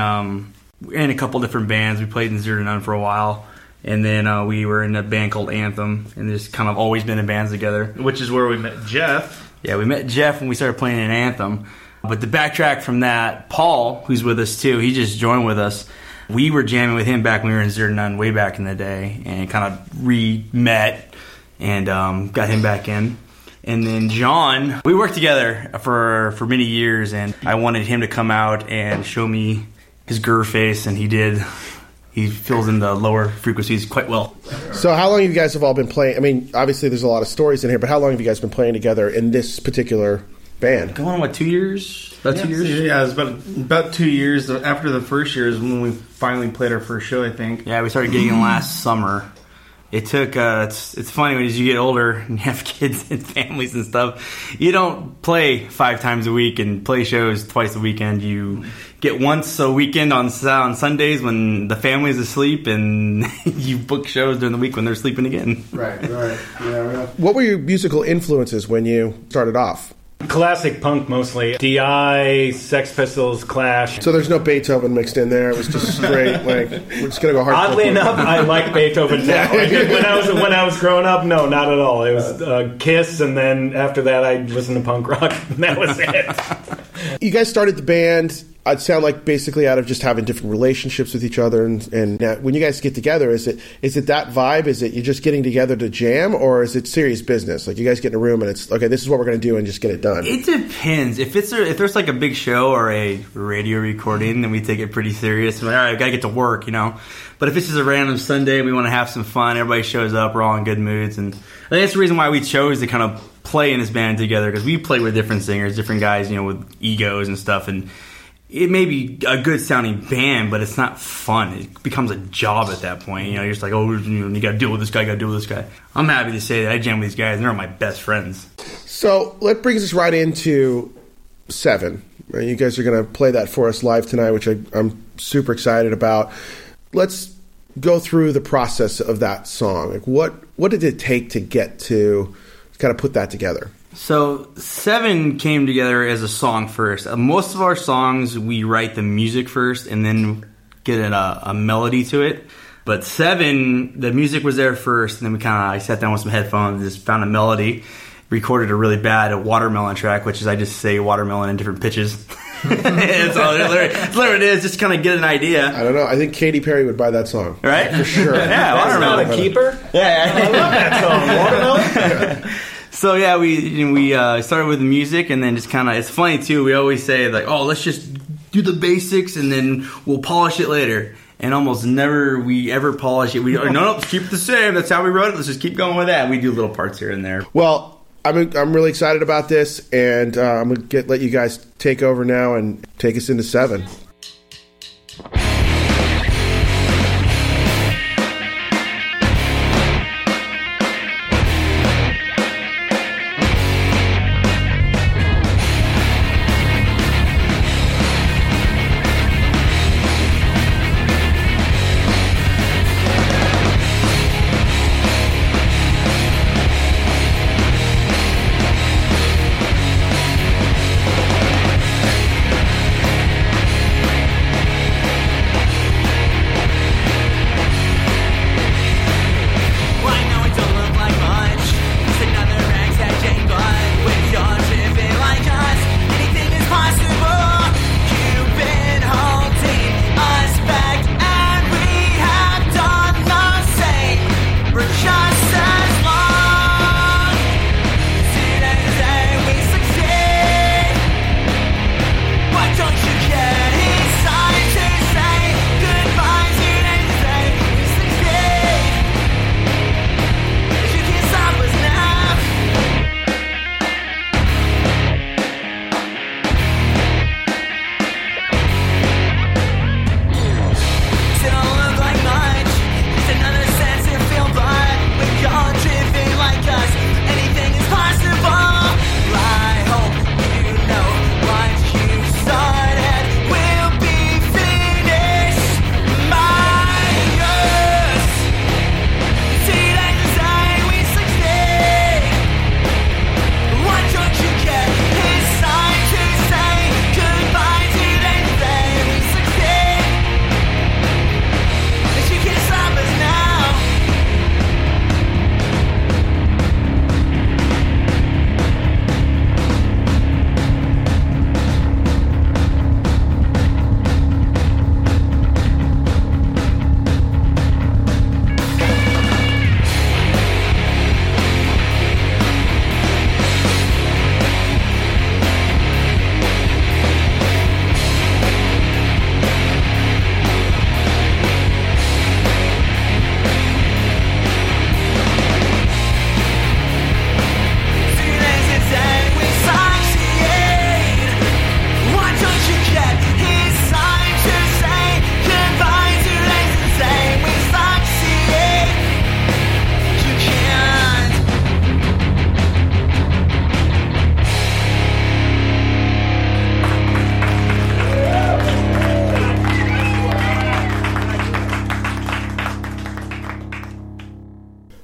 in a couple different bands. We played in Zero to None for a while. And then we were in a band called Anthem, and just kind of always been in bands together. Which is where we met Jeff. Yeah, we met Jeff when we started playing in Anthem. But the backtrack from that, Paul, who's with us too, he just joined with us. We were jamming with him back when we were in Zero to None way back in the day, and kind of re-met and got him back in. And then John, we worked together for many years, and I wanted him to come out and show me his grr face, and he did. He fills in the lower frequencies quite well. So how long you guys have all been playing? I mean, obviously there's a lot of stories in here, but how long have you guys been playing together in this particular band? Going on, 2 years? About 2 years? Yeah, it was about 2 years. After the first year is when we finally played our first show, I think. Yeah, we started getting in last summer. It took, it's funny, as you get older and you have kids and families and stuff, you don't play 5 times a week and play shows twice a weekend. You get once a weekend on Sundays when the family's asleep, and you book shows during the week when they're sleeping again. Right. Yeah. What were your musical influences when you started off? Classic punk mostly. DI, Sex Pistols, Clash. So there's no Beethoven mixed in there. It was just straight, like, we're just going to go hard. Oddly enough, I like Beethoven now. When I was growing up, no, not at all. It was Kiss, and then after that I listened to punk rock, and that was it. You guys started the band, I'd sound like basically out of just having different relationships with each other, and now, when you guys get together, is it that vibe? Is it you're just getting together to jam, or is it serious business? Like you guys get in a room and it's okay, this is what we're going to do, and just get it done. It depends. If there's like a big show or a radio recording, then we take it pretty serious. We're like, all right, we got to get to work, you know. But if it's just a random Sunday, we want to have some fun. Everybody shows up. We're all in good moods, and I think that's the reason why we chose to kind of play in this band together, because we play with different singers, different guys, you know, with egos and stuff, and it may be a good sounding band, but it's not fun. It becomes a job at that point. You know, you're just like, oh, you got to deal with this guy, got to deal with this guy. I'm happy to say that I jam with these guys, and they're my best friends. So that brings us right into 7. Right? You guys are going to play that for us live tonight, which I'm super excited about. Let's go through the process of that song. Like, what did it take to get to kind of put that together? So 7 came together as a song first. Most of our songs, we write the music first and then get a melody to it. But 7, the music was there first, and then I sat down with some headphones and just found a melody, recorded a really bad watermelon track, which is I just say watermelon in different pitches. It's literally it is, just kind of get an idea. I don't know. I think Katy Perry would buy that song. Right? For sure. Yeah, watermelon. Not a keeper? Yeah. I love that song. Watermelon? So yeah, we started with the music, and then just kind of, it's funny too, we always say like, oh, let's just do the basics and then we'll polish it later. And almost never we ever polish it. We no, let's keep it the same. That's how we wrote it. Let's just keep going with that. We do little parts here and there. Well, I'm really excited about this, and I'm going to let you guys take over now and take us into 7.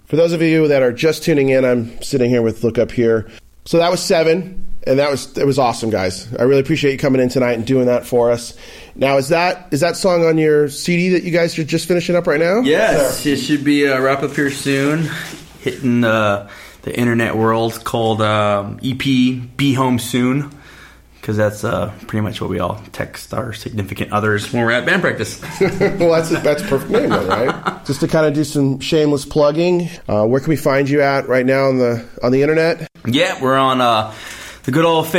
For those of you that are just tuning in, I'm sitting here with Look Up Here. So that was 7, and it was awesome, guys. I really appreciate you coming in tonight and doing that for us. Now, is that song on your CD that you guys are just finishing up right now? Yes, it should be wrap up here soon, hitting the internet world, called EP Be Home Soon, because that's pretty much what we all text our significant others when we're at band practice. Well, that's a perfect name, then, right? Just to kind of do some shameless plugging, where can we find you at right now on the internet? Yeah, we're on the good old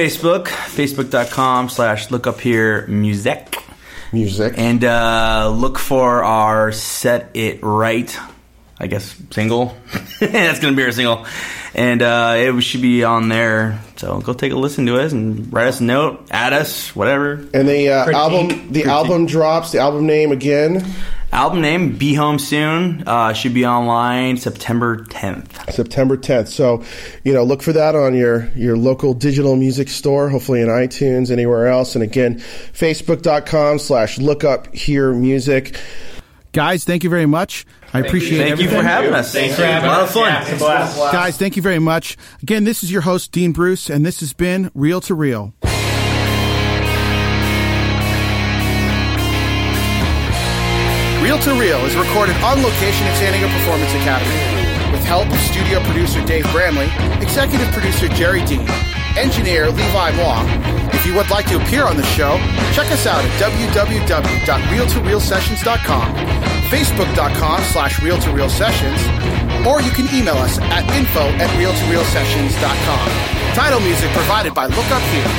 Facebook.com/lookupheremusic. Music. And look for our Set It Right, I guess, single. That's going to be our single. And it should be on there. So go take a listen to us and write us a note, add us, whatever. And the album drops, the album name again? Album name, Be Home Soon, should be online September 10th. September 10th. So, look for that on your local digital music store, hopefully in iTunes, anywhere else. And again, Facebook.com/lookupheremusic. Guys, thank you very much. I appreciate it. Thank you for having us. Thanks for having us. A lot of fun. Yeah, it's a blast. Guys, thank you very much. Again, this is your host, Dean Bruce, and this has been Reel to Reel. Reel to Reel is recorded on location at San Diego Performance Academy with help of studio producer Dave Bramley, executive producer Jerry Dean, engineer Levi Moore. If you would like to appear on the show, check us out at www.reeltoreelsessions.com, facebook.com/reeltoreelsessions, or you can email us at info@reeltoreelsessions.com. Title music provided by Look Up Here.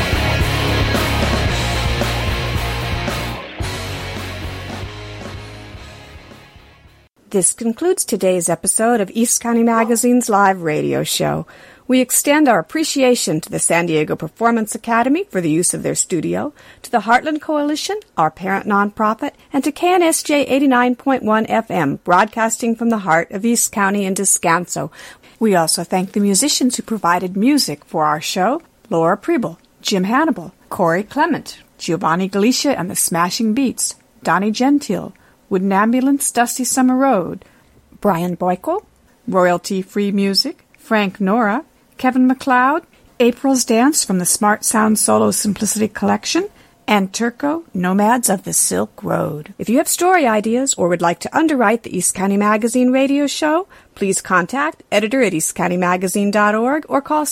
This concludes today's episode of East County Magazine's live radio show. We extend our appreciation to the San Diego Performance Academy for the use of their studio, to the Heartland Coalition, our parent nonprofit, and to KNSJ 89.1 FM, broadcasting from the heart of East County and Descanso. We also thank the musicians who provided music for our show: Laura Preble, Jim Hannibal, Corey Clement, Giovanni Galicia and the Smashing Beats, Donnie Gentile, Wooden Ambulance, Dusty Summer Road, Brian Boyko, Royalty-Free Music, Frank Nora, Kevin MacLeod, April's Dance from the Smart Sound Solo Simplicity Collection, and Turco, Nomads of the Silk Road. If you have story ideas or would like to underwrite the East County Magazine radio show, please contact editor@eastcountymagazine.org or call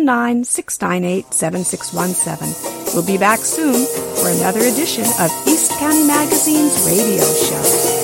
619-698-7617. We'll be back soon for another edition of East County Magazine's radio show.